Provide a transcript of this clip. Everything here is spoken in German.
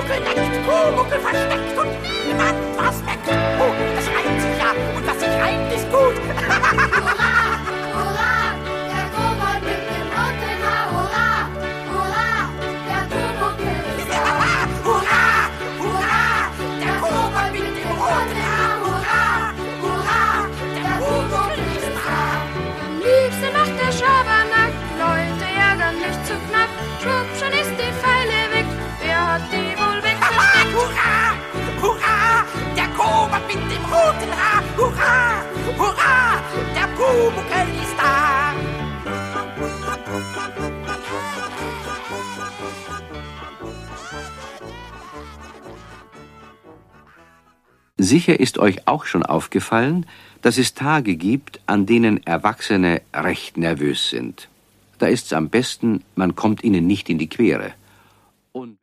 Pumuckl neckt, Pumuckl versteckt und niemand was merkt. Oh, das reimt sich ja und was sich reimt ist gut. Hurra, hurra, der Kobold mit dem roten Haar. Hurra, hurra, der Pumuckl ist da. Hurra, hurra, der Kobold mit dem roten Haar. Hurra, hurra, der Pumuckl ist da. Am liebsten macht der Schabernack, Leute ärgern mich zu knapp. Schwupp, schon ist die Pfeile weg, wer hat die wohl weggesteckt? Hurra, hurra, der Kobold mit dem roten Haar. Hurra, hurra, der Pumuckl ist da. Sicher ist euch auch schon aufgefallen, dass es Tage gibt, an denen Erwachsene recht nervös sind. Da ist's am besten, man kommt ihnen nicht in die Quere. Und